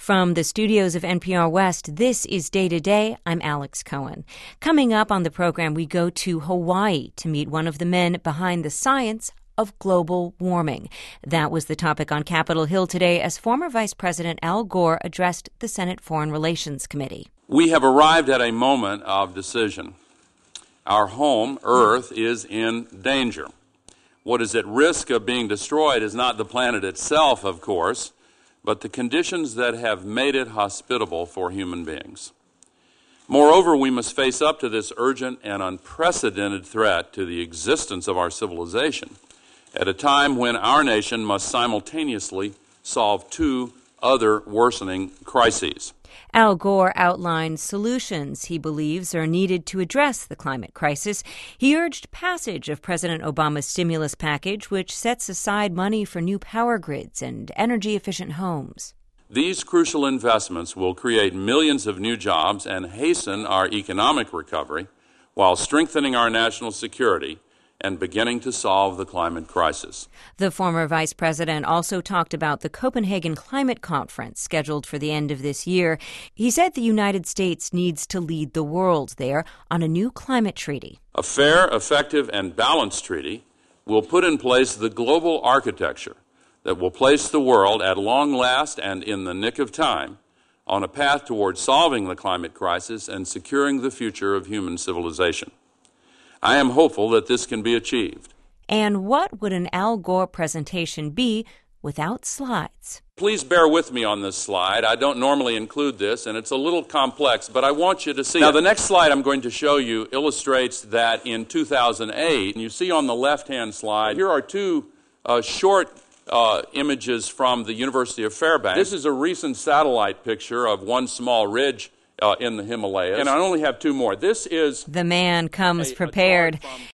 From the studios of NPR West, this is Day to Day. I'm Alex Cohen. Coming up on the program, we go to Hawaii to meet one of the men behind the science of global warming. That was the topic on Capitol Hill today as former Vice President Al Gore addressed the Senate Foreign Relations Committee. We have arrived at a moment of decision. Our home, Earth, is in danger. What is at risk of being destroyed is not the planet itself, of course, but the conditions that have made it hospitable for human beings. Moreover, we must face up to this urgent and unprecedented threat to the existence of our civilization at a time when our nation must simultaneously solve two other worsening crises. Al Gore outlined solutions he believes are needed to address the climate crisis. He urged passage of President Obama's stimulus package, which sets aside money for new power grids and energy-efficient homes. These crucial investments will create millions of new jobs and hasten our economic recovery while strengthening our national security and beginning to solve the climate crisis. The former vice president also talked about the Copenhagen Climate Conference scheduled for the end of this year. He said the United States needs to lead the world there on a new climate treaty. A fair, effective, and balanced treaty will put in place the global architecture that will place the world at long last and in the nick of time on a path toward solving the climate crisis and securing the future of human civilization. I am hopeful that this can be achieved. And what would an Al Gore presentation be without slides? Please bear with me on this slide. I don't normally include this, and it's a little complex, but I want you to see it. Now, the next slide I'm going to show you illustrates that in 2008, and you see on the left-hand slide, here are two short images from the University of Fairbanks. This is a recent satellite picture of one small ridge in the Himalayas. And I only have two more. This is... The man comes prepared.